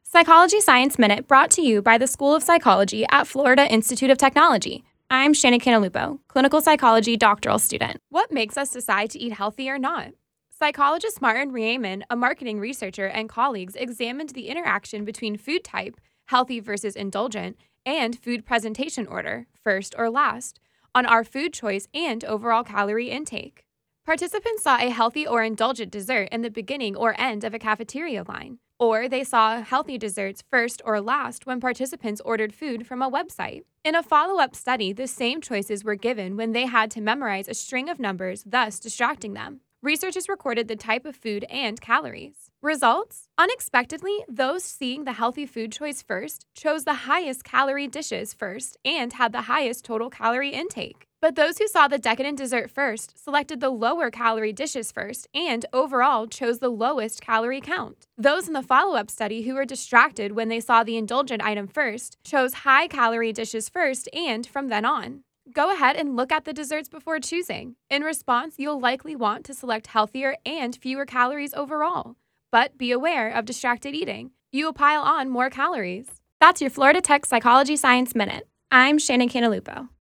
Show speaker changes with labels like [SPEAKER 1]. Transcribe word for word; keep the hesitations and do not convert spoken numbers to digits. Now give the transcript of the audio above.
[SPEAKER 1] Psychology Science Minute brought to you by the School of Psychology at Florida Institute of Technology. I'm Shannon Cantalupo, clinical psychology doctoral student. What makes us decide to eat healthy or not? Psychologist Martin Riemann, a marketing researcher, and colleagues examined the interaction between food type, healthy versus indulgent, and food presentation order, first or last, on our food choice and overall calorie intake. Participants saw a healthy or indulgent dessert in the beginning or end of a cafeteria line, or they saw healthy desserts first or last when participants ordered food from a website. In a follow-up study, the same choices were given when they had to memorize a string of numbers, thus distracting them. Researchers recorded the type of food and calories. Results? Unexpectedly, those seeing the healthy food choice first chose the highest calorie dishes first and had the highest total calorie intake. But those who saw the decadent dessert first selected the lower calorie dishes first and overall chose the lowest calorie count. Those in the follow-up study who were distracted when they saw the indulgent item first chose high calorie dishes first and from then on. Go ahead and look at the desserts before choosing. In response, you'll likely want to select healthier and fewer calories overall. But be aware of distracted eating. You will pile on more calories. That's your Florida Tech Psychology Science Minute. I'm Shannon Cantalupo.